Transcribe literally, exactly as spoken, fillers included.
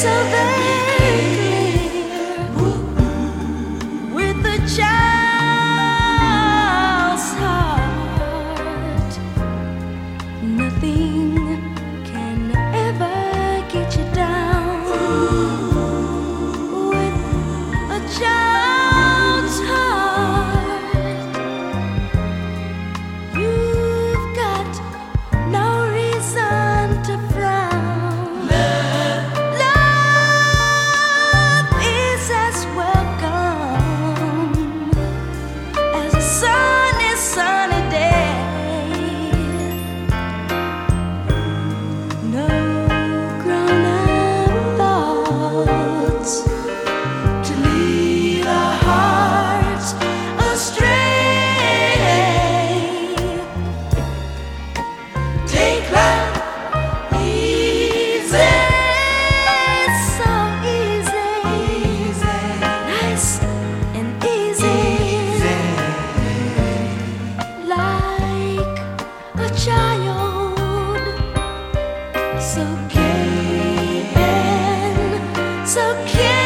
so very clear. With a child's heart, nothing can ever get you down. With a child's heart, you've got no reason to frown. Love is as welcome as a sunny, sunny day. No grown-up thoughts to lead our hearts astray. Take life easy, so easy, nice and easy, like a child, so gay and so carefree.